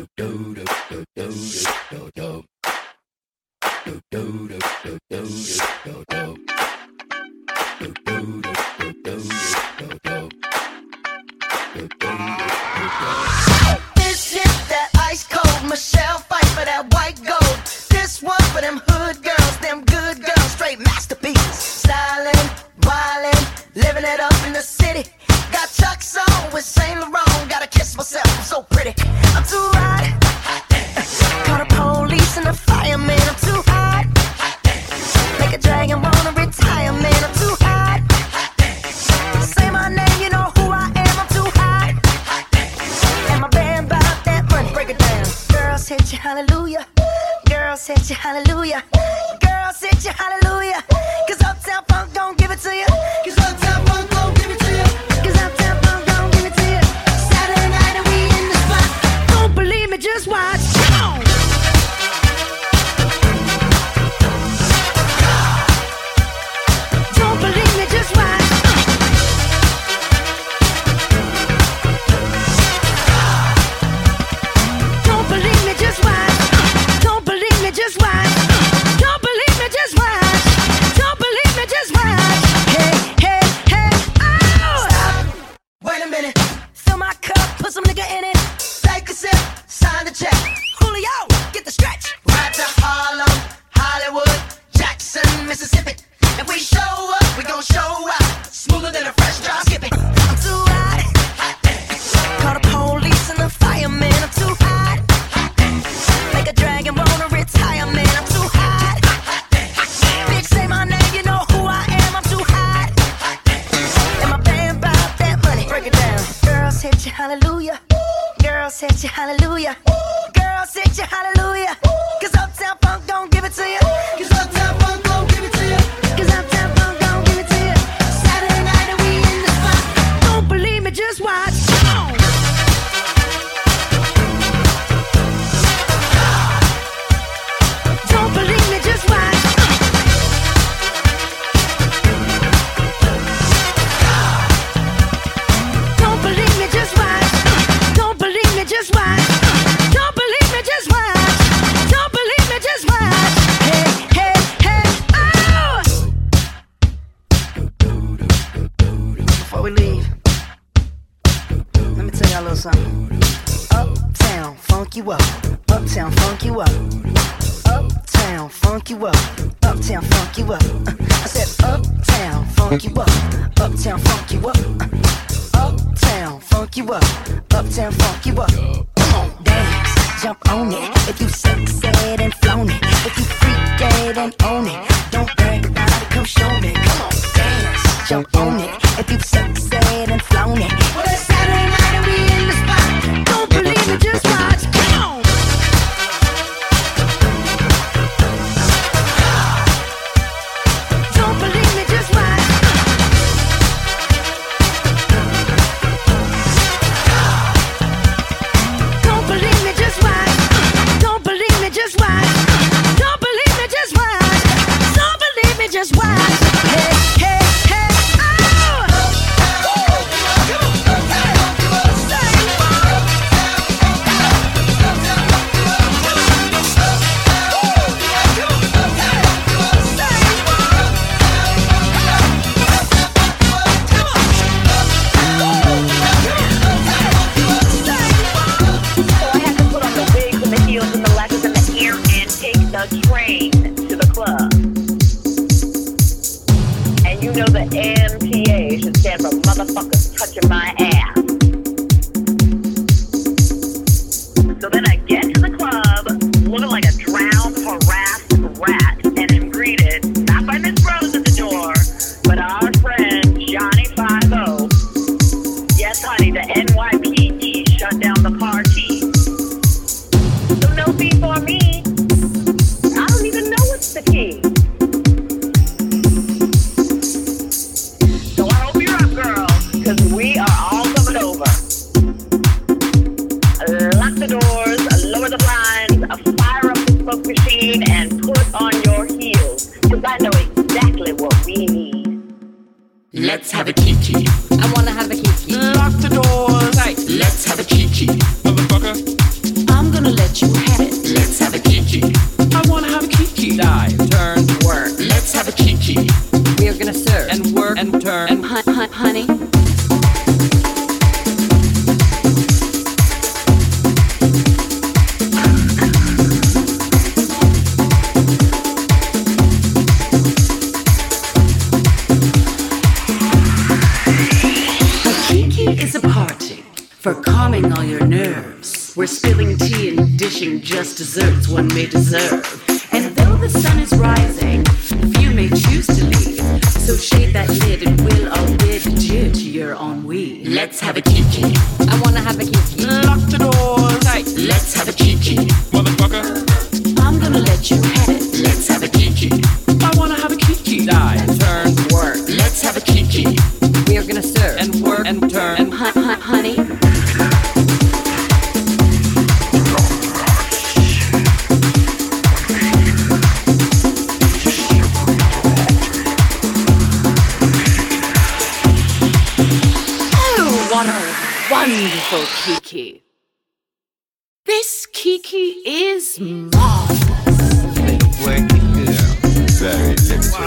This is that ice cold Michelle fight for that white gold. This one for them hood girls, them good girls, straight masterpieces. Stylin', wildin', living it up in the city. Got Chuck's on with Saint Laurent. Gotta kiss myself, I'm so pretty. I'm too hot. Call the police and the fireman. I'm too hot. Make a dragon wanna retire, man. I'm too hot. Say my name, you know who I am. I'm too hot. And my band bought that money. Break it down. Girls hit you, hallelujah. Girls hit you, hallelujah. Girls hit you, hallelujah. Cause Uptown Funk don't give it to you. Cause Uptown Funk don't give it to you. Cause Uptown Funk don't give it to you. Saturday night and we in the spot. Don't believe me, just watch. Come on. Don't believe me, just watch. Don't believe me, just watch. Don't believe me, just watch. Don't believe me, just watch. Don't believe me, just watch. Hey, hey, hey, oh! Stop. Wait a minute. Fill my cup, put some nigga in it. Take a sip, sign the check. Julio, get the stretch. Right to Harlem, Hollywood, Jackson, Mississippi. If we show up, we gon' show out. Smoother than a fresh drop skipping. I'm too hot. Call the police and the fireman. I'm too hot. Make a dragon wanna retire, man. I'm too hot. Bitch, say my name, you know who I am. I'm too hot. And my band bought that money. Break it down. Girls hit you, hallelujah. Girls hit you, hallelujah. Girls hit you, hallelujah. Cause Uptown Funk don't give it to you. Cause Uptown Funk don't give it to you. Cause Uptown Funk don't give it to you. Saturday night and we in the spot. Don't believe me, just watch. Come on. Don't believe me, just watch. Don't believe me, just watch. Don't believe me, just watch. Don't believe me, just watch. Don't believe me, just watch. Hey, hey, hey, oh! Before we leave, let me tell y'all a little something. Uptown, funk you up. Uptown, funk you up. Uptown, funk you up. Uptown, funk you up. I said uptown, funk you up. Uptown, funk you up. Uptown, funk you up. Uptown, funk you up. Come on, dance, jump on it. If you sexed and flown it, if you freaked and own it, don't brag about it, come show me. Come on, dance, jump on it. If you sexed and flown it, well, it's Saturday night and we in the spot. Don't believe me, just watch. Come on. Don't believe me, just watch. Don't believe me, just watch. Don't believe me, just watch. Don't believe me, just watch. Don't believe me, just watch. Hey, hey, hey, oh! Train to the club. And you know the MTA should stand for motherfuckers touching my ass. So then I get to the club, looking like a drowned, harassed rat, and am greeted not by Miss Rose at the door, but our friend Johnny 5-0. Yes, honey, the NYPD shut down the party. So no fee for me. I don't even know what's the key. So I hope you're up, girl, because we are all coming over. Lock the doors, lower the blinds, fire up the smoke machine, and put on your heels, because I know exactly what we need. Let's have a kiki. I wanna have a kiki. Lock the doors. Right. Let's have a kiki. Motherfucker. I'm gonna all your nerves. We're spilling tea and dishing just desserts one may deserve. And though the sun is rising, few may choose to leave. So shade that lid and we'll all bid adieu to your ennui. Let's have a kiki. I wanna have a kiki. Lock the doors. Tight. Let's have a kiki. Motherfucker. I'm gonna let you have it. Let's have a kiki. I wanna have a kiki. Die. Turn. Work. Let's have a kiki. We are gonna serve And work and turn. And honey. What a wonderful Kiki. This Kiki is marvelous. Working girl. Very limited.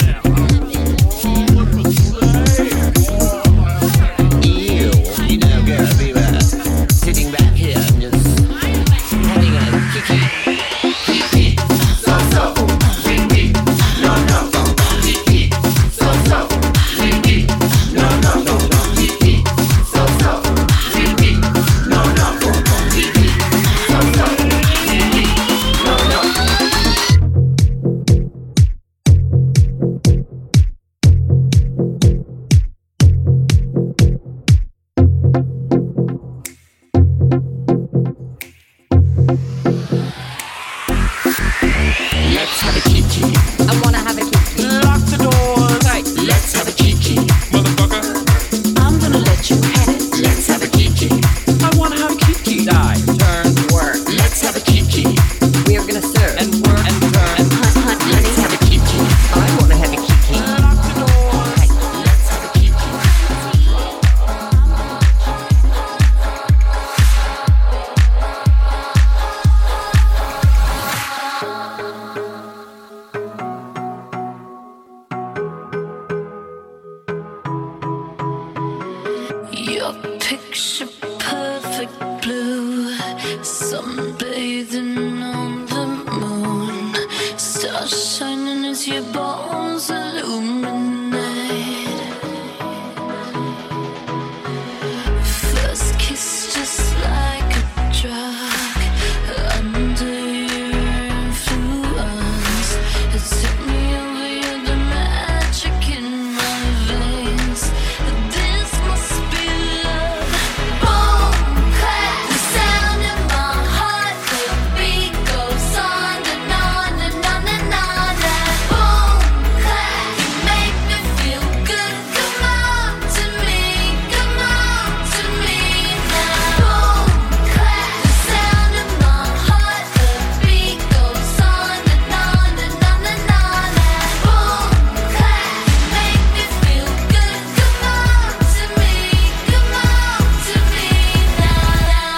You know, girl, we were sitting back here and just having a kiki. Kiki. So, kiki. No. Kiki. So, kiki. No. Kiki. So, kiki. No. Kiki. So, kiki. No. Let's have a kiki. I wanna have a kiki. Lock the doors. Tight. Let's have a kiki. Motherfucker. I'm gonna let you have it. Let's have a kiki. I wanna have a kiki. Die. Turn. Work. Let's have a kiki. We are gonna serve And work and turn. And honey. Let's have a kiki. I wanna have a kiki. Lock the doors. Let's have a kiki. Your picture perfect blue, sunbathing on the moon, stars shining as your bones illuminate. First kiss just like a drug, under your influence. It's hit me over, you're the magic in my veins. This must be love. Boom, clap, the sound in my heart. The beat goes on and on and on and on. And boom, clap, you make me feel good. Come on to me, come on to me now. Boom, clap, the sound in my heart. The beat goes on and on and on and on. And boom, clap, you make me feel good. Come on to me, come on to me now.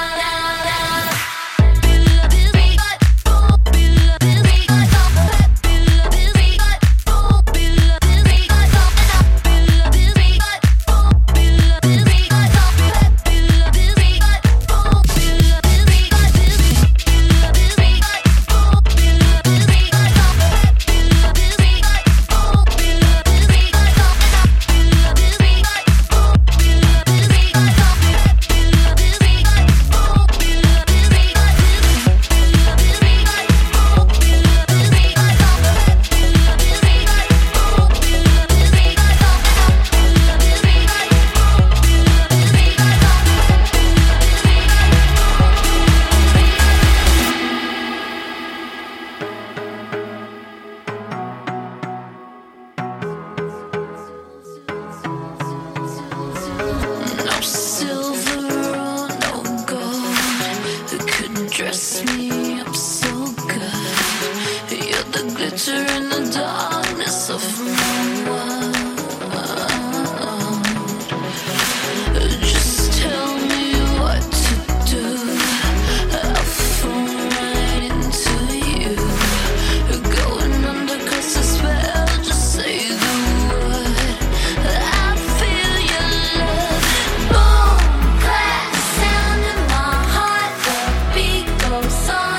No silver or no gold could dress me up so good. You're the glitter in the darkness of my world. Just tell me what to do. I'll fall right into you. Going under 'cause the spell. Just say the word. I feel your love. Boom, clap, sound in my heart. The beat goes on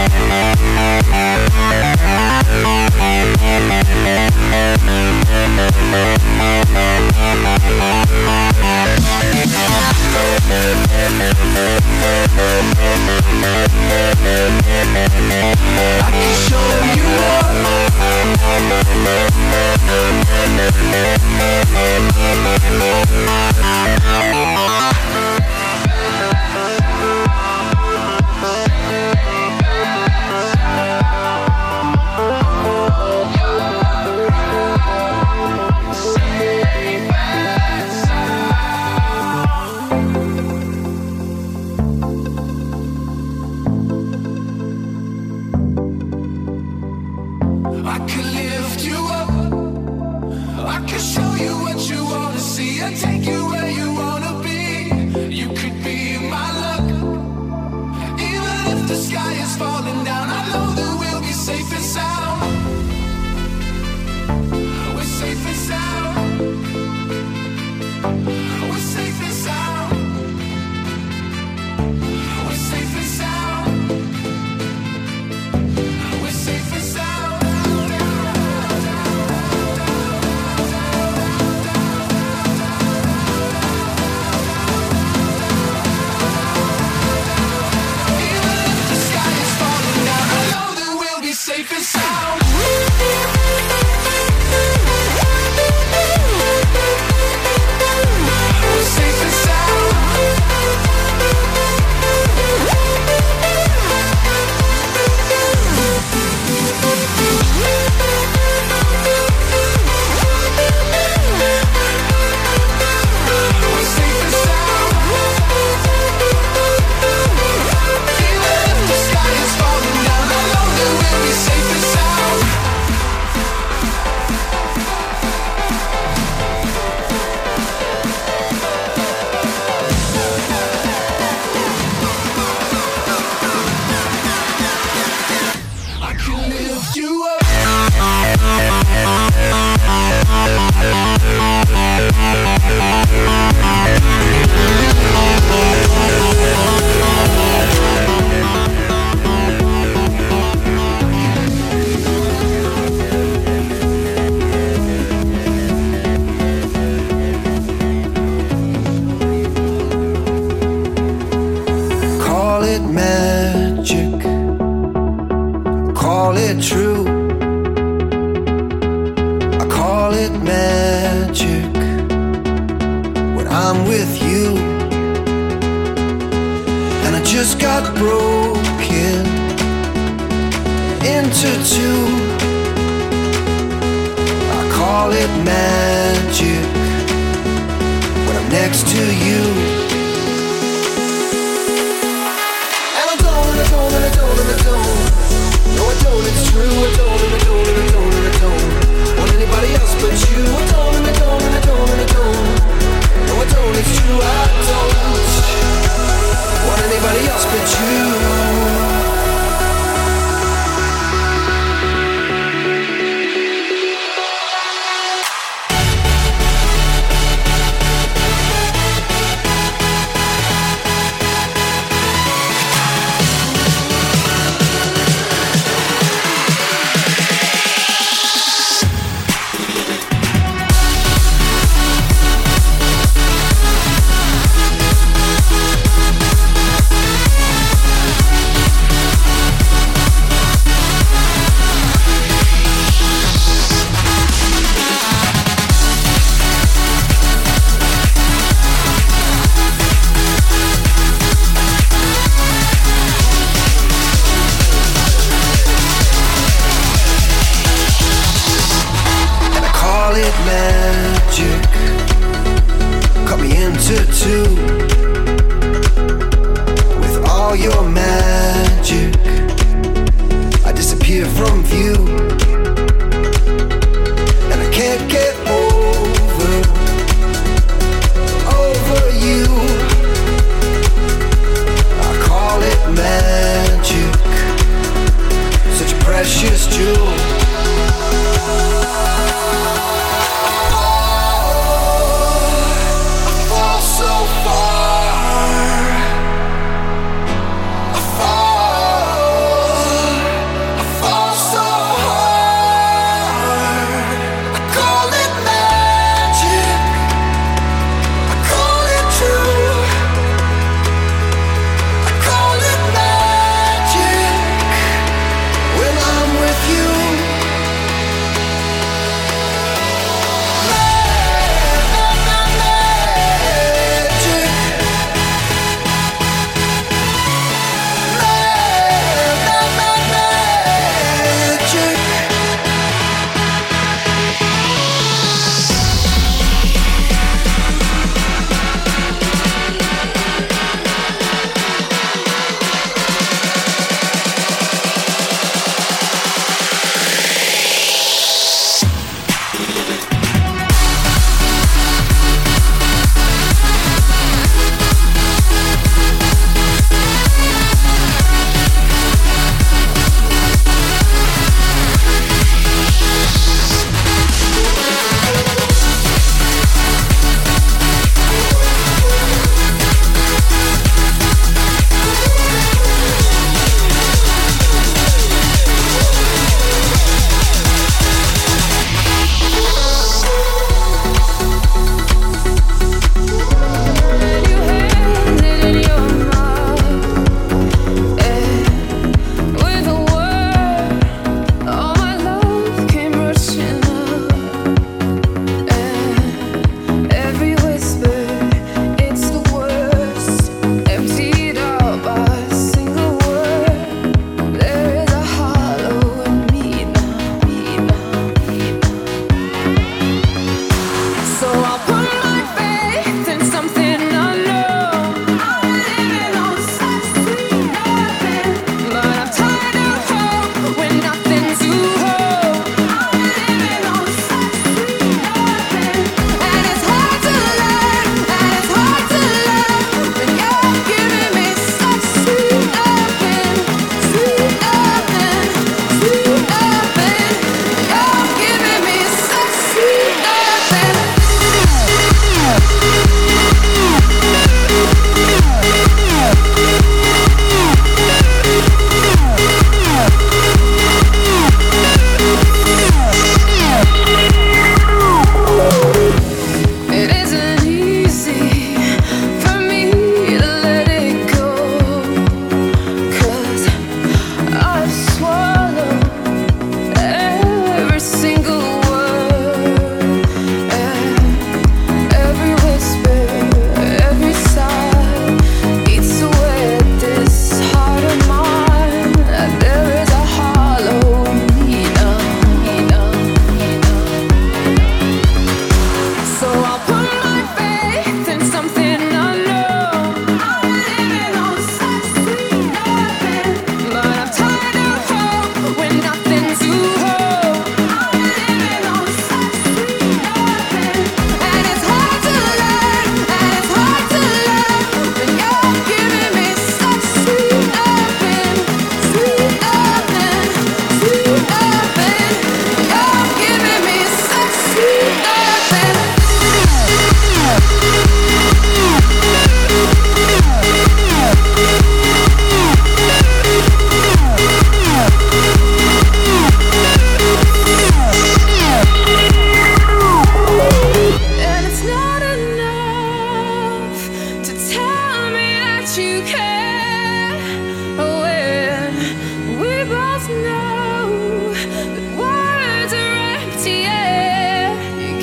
So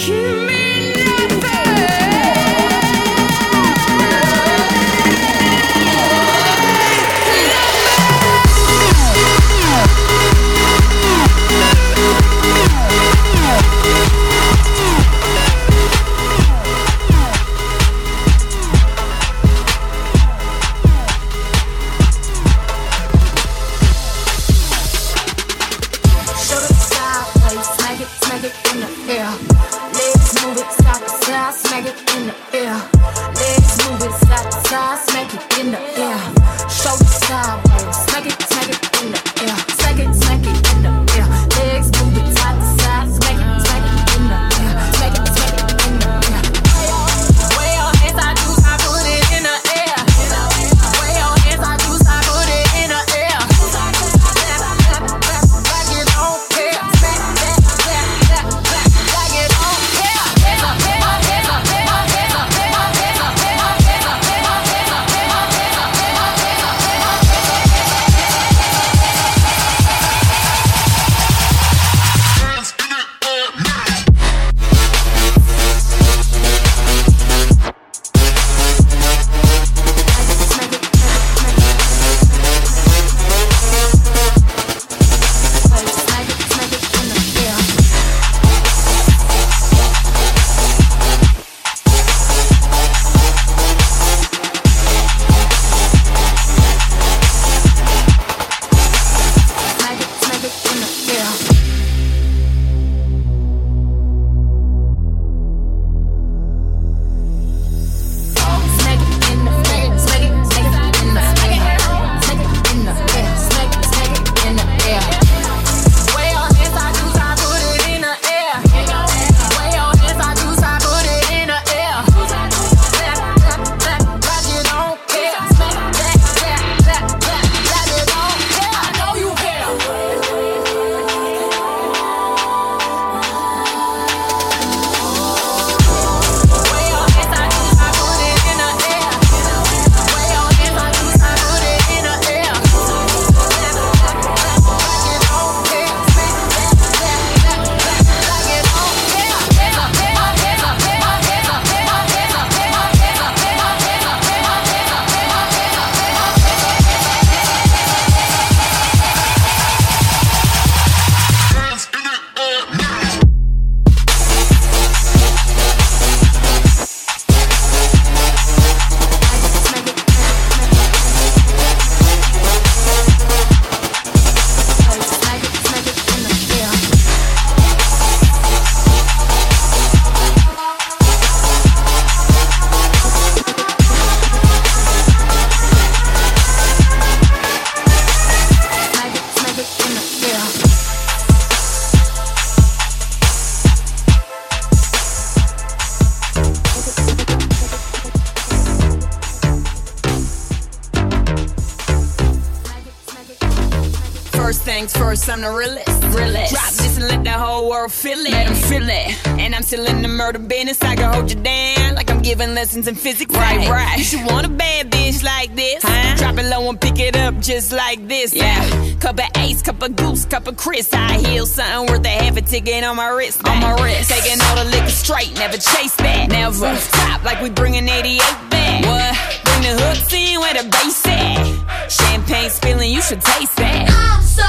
First things first, I'm the realest. Drop this and let the whole world feel it. Let them feel it. And I'm still in the murder business. I can hold you down like I'm giving lessons in physics. Right. You should want a bad bitch like this. Drop it low and pick it up just like this. Yeah. Cup of Ace, cup of Goose, cup of Chris. I heal something worth a half a ticket on my wrist. Taking all the liquor straight, never chase that. Never. Top like we bringing 88 back. What? Bring the hooks in where the bass at. Champagne spilling, you should taste that. I'm so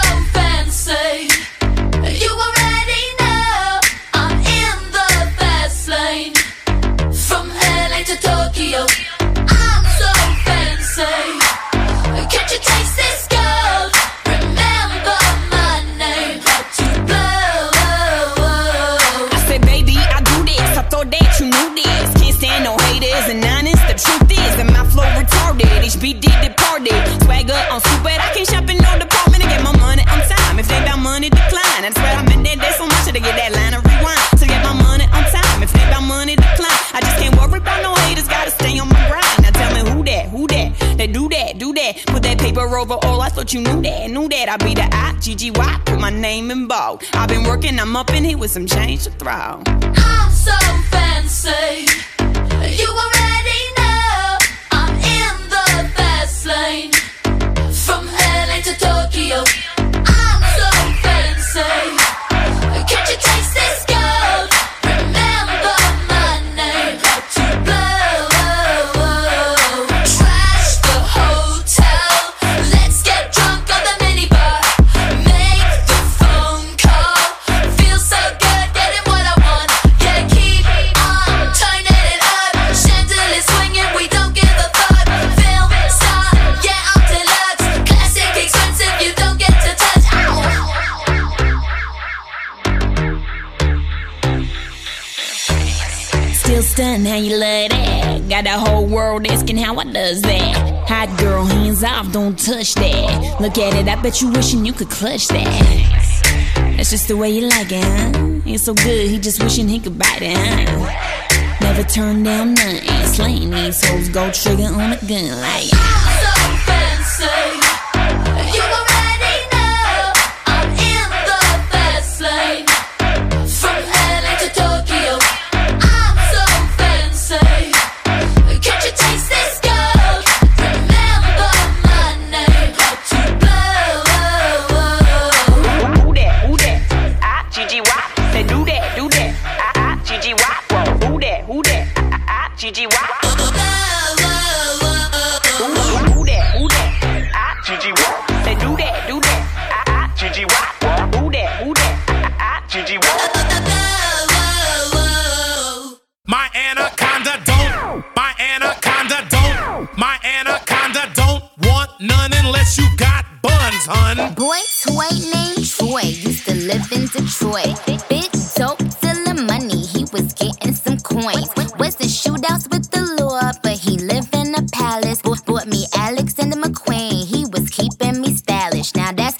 fancy. You already know I'm in the fast lane. From LA to Tokyo, I'm so fancy. Can't you taste this gold? Remember my name, hard to blow. I said, baby, I do this. I thought that you knew this. Can't stand no haters and honest. The truth is that my flow retarded. HB did departed. Swagger on stupid. I can't shop in no department and get my money on time. If they about money, decline. I swear I'm in that day so much to get that line of rewind. To get my money on time. If they about money, decline. I just can't worry about no haters. Gotta stay on my grind. Now tell me who that? They do that. Put that paper over all. I thought you knew that. I be the I-G-G-Y. Put my name in bold. I've been working. I'm up in here with some change to throw. I'm so fancy. You already know I'm in the fast lane. From LA to Tokyo, I'm so fancy. Can't you taste this gold? Remember real stunned how you love that. Got the whole world asking how I does that. Hot girl, hands off, don't touch that. Look at it, I bet you wishing you could clutch that. That's just the way you like it, huh? It's so good, he just wishing he could bite it, huh? Never turn down nothing. Slaying these hoes, go trigger on a gun like I'm so fancy. You already know I'm in the fast lane. From LA to Tokyo, I'm so fancy. Can't you taste this gold? Remember my name, how to blow. who that? Ah, Gigi Wop. Say do that. Ah, Gigi Wop. Who that? Ah, Gigi Wop. Who that? Ah, Gigi Wop. Say do that. Ah, Gigi Wop. Who that? Ah, Gigi Wop. My anaconda don't. My anaconda don't. My anaconda don't want none unless you got buns, hun. Boy toy named Troy used to live in Detroit. Big dope selling money, he was getting some coins. Was in shootouts with the law, but he lived in a palace. Bought me Alexander McQueen, he was keeping me stylish. Now that's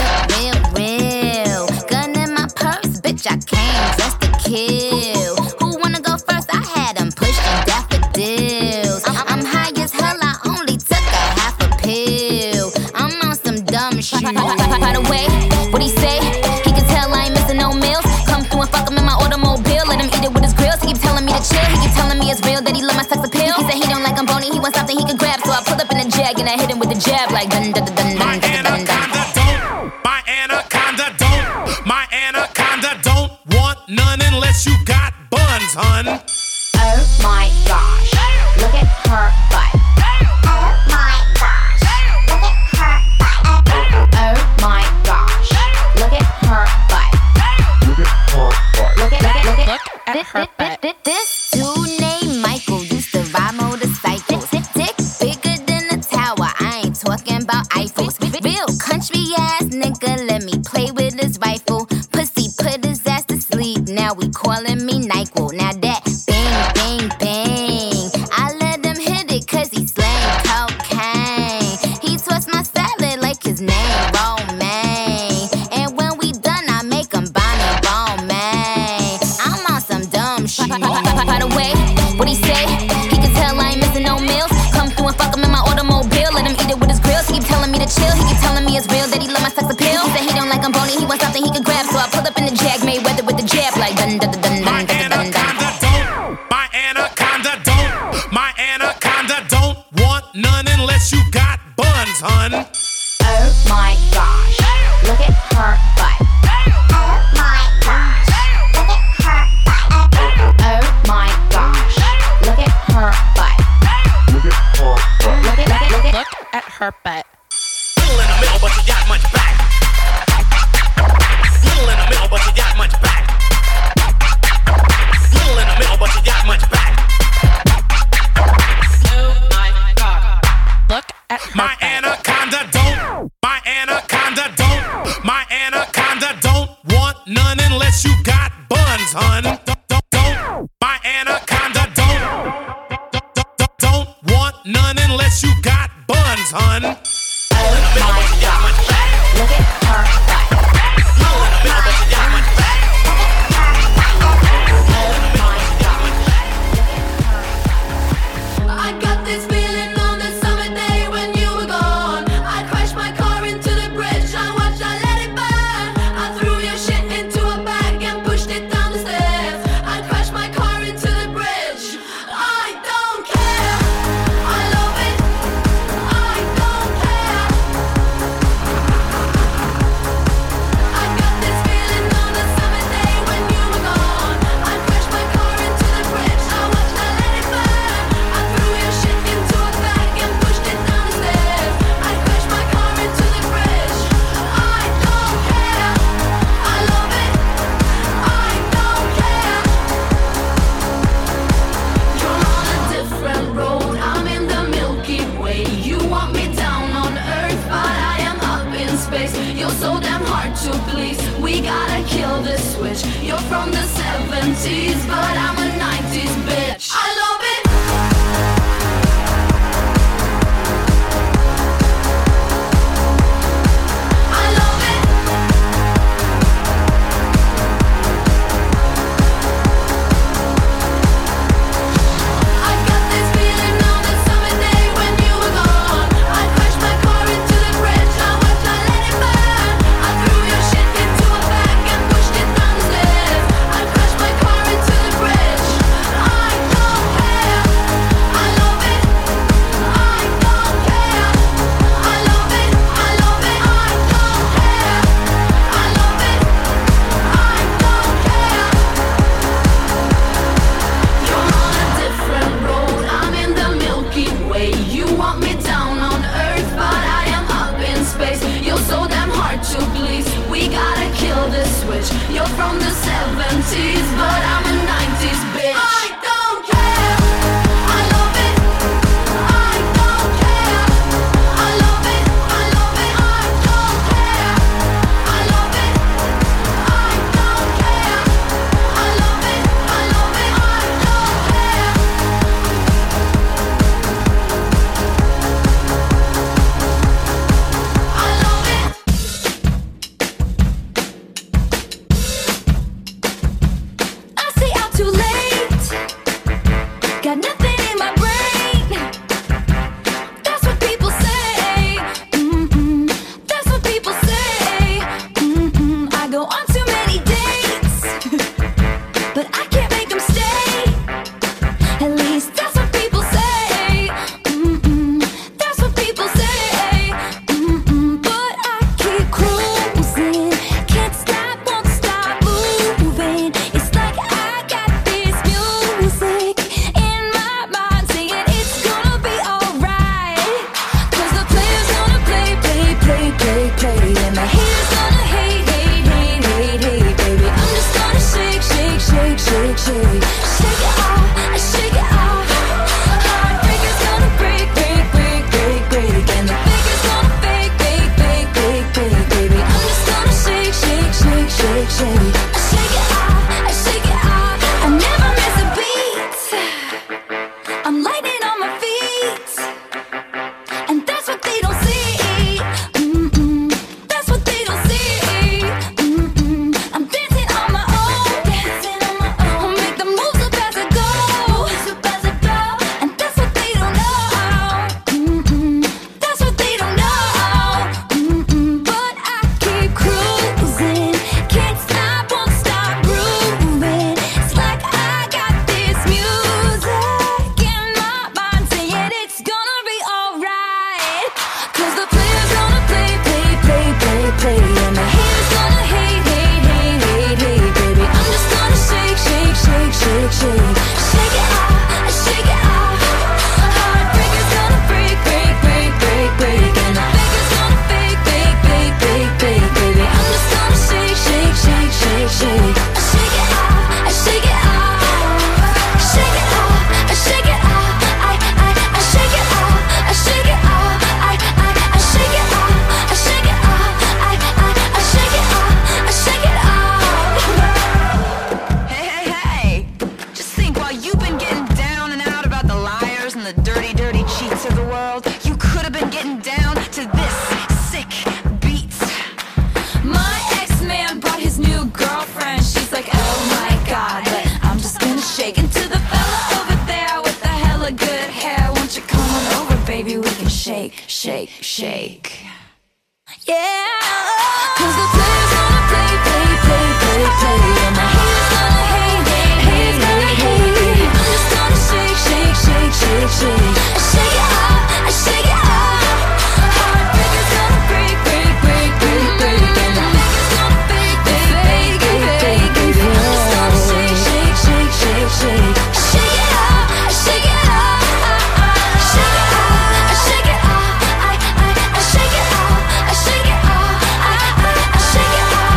real. Gun in my purse, bitch, I came just to kill. Who wanna go first? I had them pushing daffodils. I'm high as hell, I only took a half a pill. I'm on some dumb shit. By the way, what he say? He can tell I ain't missing no meals. Come through and fuck him in my automobile. Let him eat it with his grills. He keep telling me to chill. He keep telling me it's real that he love my sex appeal. He said he don't like I'm bony. He wants something he can grab. So I pull up in a jag and I hit him with the jab like dun dun dun dun My dun dun dun. anaconda don't. My anaconda don't. My anaconda don't want none unless you got buns, hun. Oh my gosh, look at her butt. Oh my gosh, look at her butt. Oh my gosh, look at her butt. Look at her butt. This dude named Michael used to ride motorcycles. Dick bigger than a tower. I ain't talking about Eiffels. Real country ass nigga, let me play with his rifle. Pussy put his ass to sleep. Now we calling me NyQuil. Now that bang bang, I let him hit it 'cause he slang cocaine. He twists my salad like his name Romaine. And when we done, I make him Bonnie Romaine. I'm on some dumb shit. By the way, what he say? He can tell I ain't missing no meals. Come through and fuck him in my automobile. Let him eat it with his grills. He keep telling me to chill. He keep telling me it's real that he love my sex appeal. He said he don't like I'm bony. He wants something he can grab. So I pull up in the jag, made weather with the jab like dun dun dun dun My dun dun dun dun. anaconda don't. My anaconda don't. My anaconda don't want none unless you got buns, hun. Oh my gosh, look at her butt. Oh my gosh, look at her butt. Oh my gosh, look at her butt. Look at her butt. Little in the middle, but you got much back. Little in the middle, but you got much back. Little in the middle, but you got much back. Oh my god. Look at her My anaconda don't. My anaconda don't. My anaconda don't want none unless you got buns, hun. Don't. My anaconda don't want none unless you got buns, hun. Oh my gosh, look at her butt. Oh my gosh, I got this feeling on the summer day when you were gone. I crashed my car into the bridge. I watched, I let it burn. I threw your shit into a bag and pushed it down the stairs. I crashed my car into the bridge. I don't care. I love it. I don't care. shake. And to the fella over there with the hella good hair, won't you come on over, baby? We can shake, shake, shake. Yeah, 'cause the players gonna play, play, play, play, play, and the haters gonna hate, haters gonna hate. I'm just gonna shake, shake, shake, shake, shake. I shake it up, I shake it up. Heartbreakers gonna break, break, break, break, break, and the fakers gonna fake, fake, fake, fake, fake. I'm just gonna shake, shake, shake, shake, shake. I shake it up, I shake it up. I shake it up, I shake it up. I shake it up, I shake it up. I shake it up.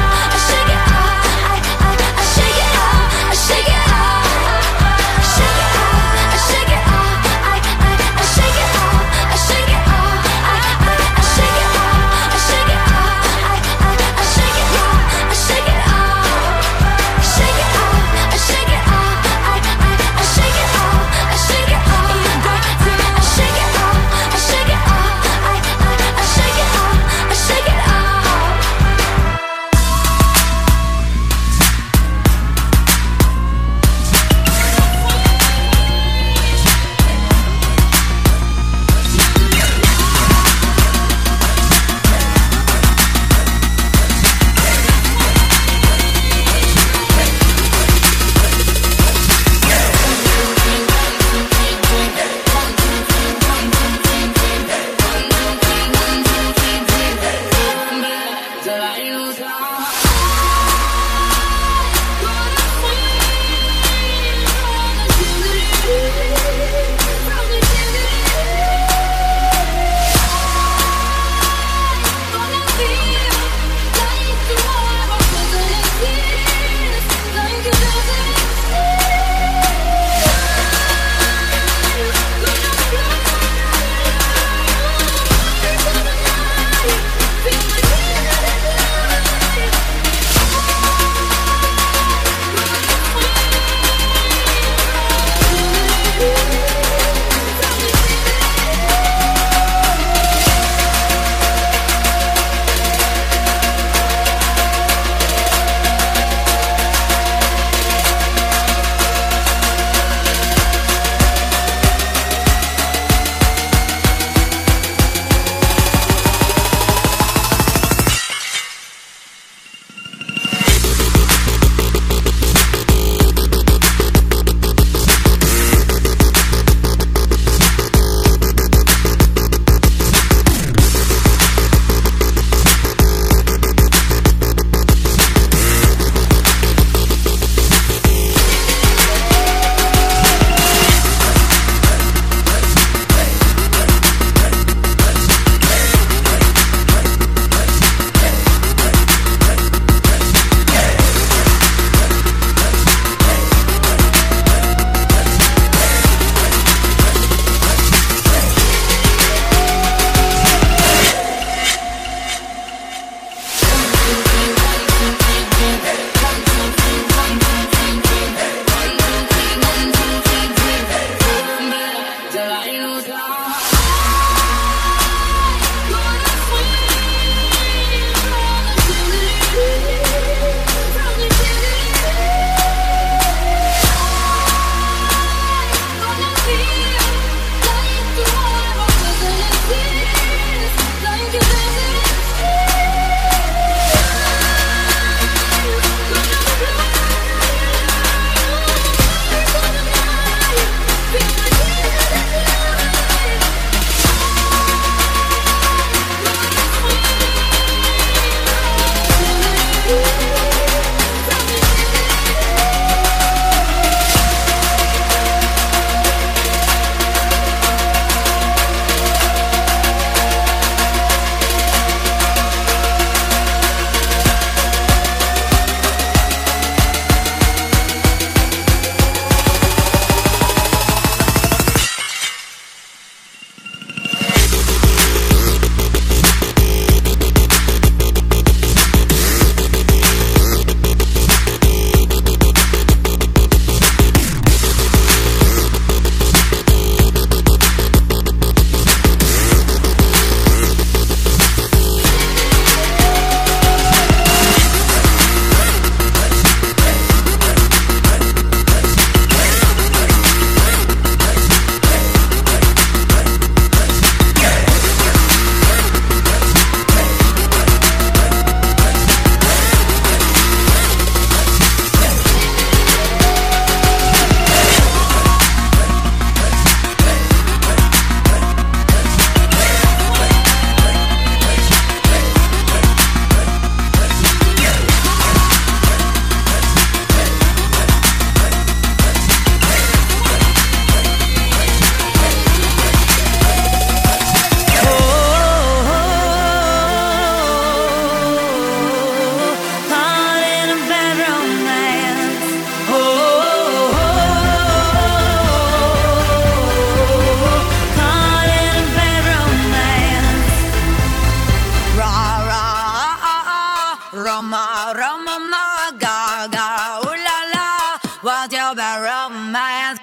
romance.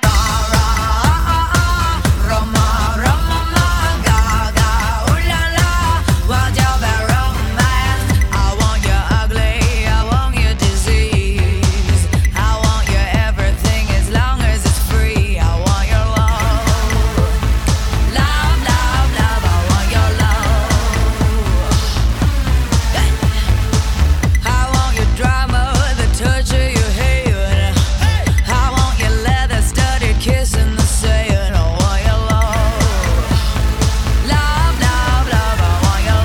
Roma, Roma, ma, ga, ga, ooh la la. What's your bad romance? I want you ugly, I want you disease. I want you everything as long as it's free. I want your love. Love, love, love, I want your love. I want your drama, the touch of your hand. I want your leather-studded kiss in the sand. I want your love. Love, love, love, I want your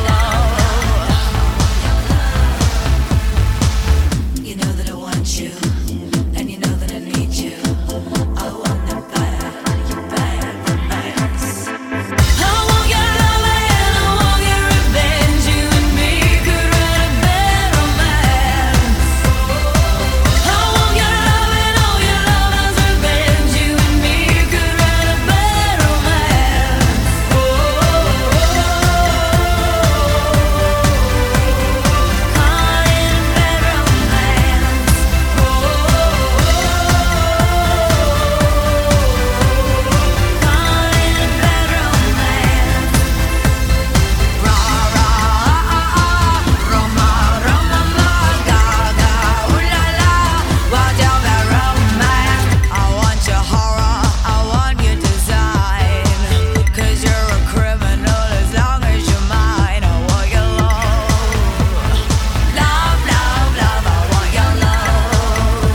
love. You know that I want you, and you know that I need you. I want that bad romance. I want your love and I want your revenge. You and me could write a bad romance. I want your love and all your love's revenge. You and me could write a bad romance. Caught in a bad romance. Caught in a bad romance. Rah rah, Roma, Roma, ma, ga ga, ooh la la. What's your bad romance? I want your horror, I want your design. 'Cause you're a criminal as long as you're mine. I want your love. Love, love, love, I want your love.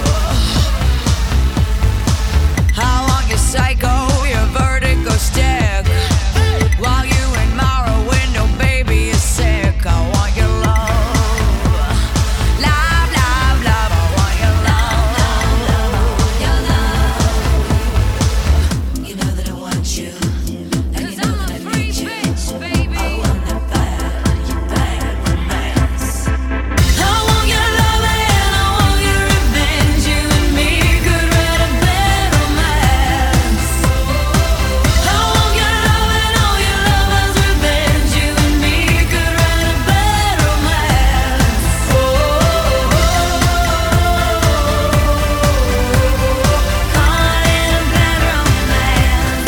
I want your psycho, your vertigo stick. While you admire a window, baby, you're sick. I want your love. Love, love, love, I want your love. Your love. You know that I want you, and you know that I need you. I want that bad romance. I want your love and I want your revenge. You and me could write a bad romance. I want your love and all your love's revenge. You and me could write a bad romance. Caught in a bad romance.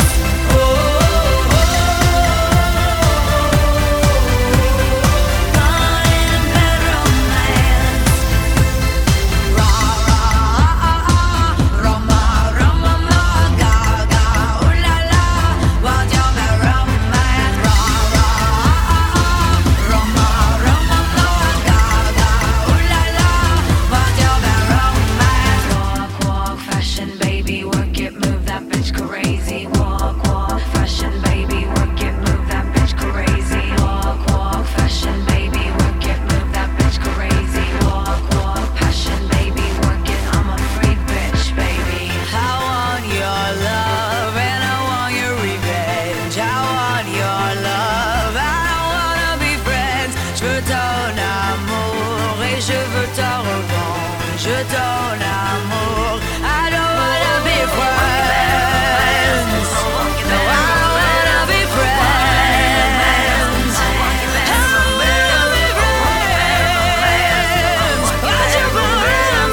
Caught in a bad romance. Rah rah, Roma, Roma, ma, ga ga, ooh la la. What's your bad romance? Rah rah, Roma, Roma, ma, ga ga, ooh la la. What's your bad romance? Walk, walk, fashion, baby, work it, move that bitch crazy. Walk, walk, fashion, baby, work it, move that bitch crazy. Walk, walk, fashion, baby, work it, move that bitch crazy. Walk, walk, passion, baby, work it. I'm a freak bitch, baby. I want your love and I want your revenge. I want your love, I wanna be friends. Je veux ton amour et je veux ta revanche. Je ton amour, I don't wanna be friends. No, I wanna be friends. I wanna be friends. What's your bad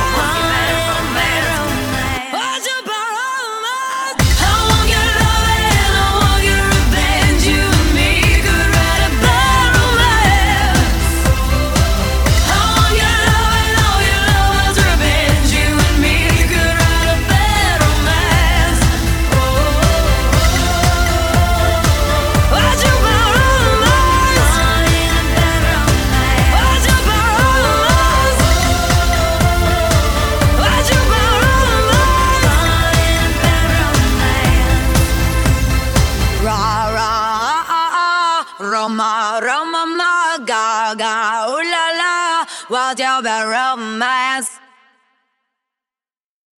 romance? What's your bad romance? I want your love and I want your revenge. You and me could write a bad romance. I want your love and all your love's revenge. You and me could write a bad romance. What's your bad romance? What's your bad romance? What's your bad romance? Rah rah, Roma, Roma, ma, ga ga, ooh la la. What's your bad romance?